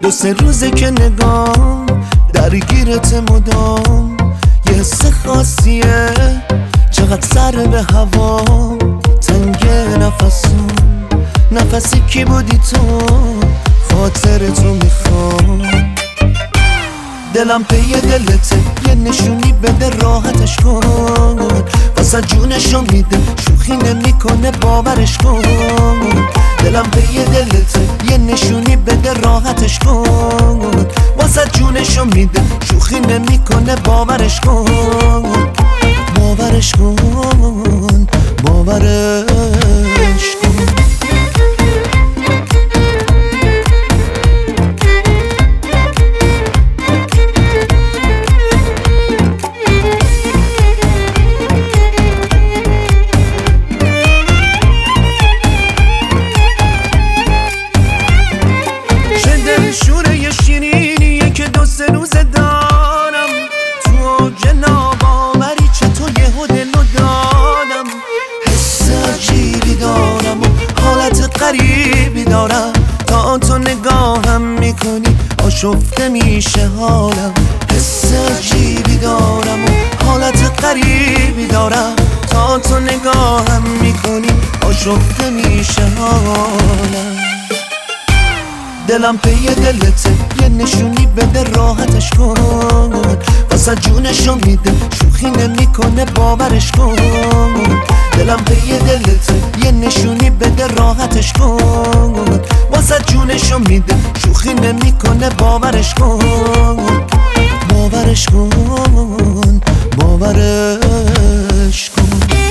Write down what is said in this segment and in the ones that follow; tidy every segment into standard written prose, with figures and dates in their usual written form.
دو سه روزه که نگام درگیرت مدام، یه حس خاصیه چقدر سر به هوا، تنگ نفسم نفسی کی بودی تو، خاطر تو میخوام. دلم پی دلته، یه نشونی بده راحتش کن، واسه جونشو میده شوخی نمیکنه باورش کن. دلم پی دلته، یه نشونی بده راحتش کن، واسه جونشو میده شوخی نمیکنه باورش کن. باورش کن، باورش کن. شوره شیرینیه که دو سه روزه دارم، تو اوج ناباوری چطور یهو دلو دادم. حس عجیبی دارم و حالت غریبی دارم، تا تو نگاهم میکنی آشفته میشه حالم. حس عجیبی دارم و حالت غریبی دارم، تا تو نگاهم میکنی آشفته میشه حالم. دلم پی دلته، یه نشونی بده راحتش کن، واسه جونشو میده شوخی نمیکنه باورش کن. دلم پی دلته، یه نشونی بده راحتش کن، واسه جونشو میده شوخی نمیکنه باورش کن. باورش کن، باورش کن.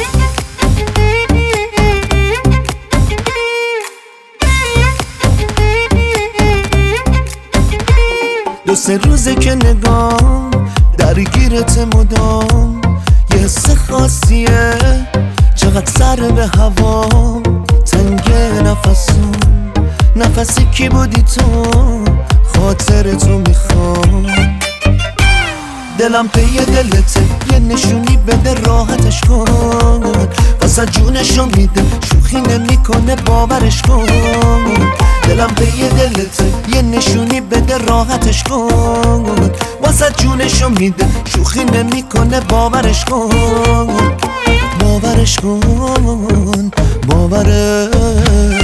دو سه روزه که نگام درگیرت مدام، یه حس خاصیه چقدر سر به هوا، تنگ نفسم نفسی کی بودی تو، خاطر تو میخوام. دلم پی دلته، یه نشونی بده راحتش کن، واسه جونشو میده شوخی نمیکنه باورش کن. دلم پی دلته، یه نشونی بده راحتش کن، واسه جونشو میده شوخی نمیکنه باورش کن. باورش کن، باورش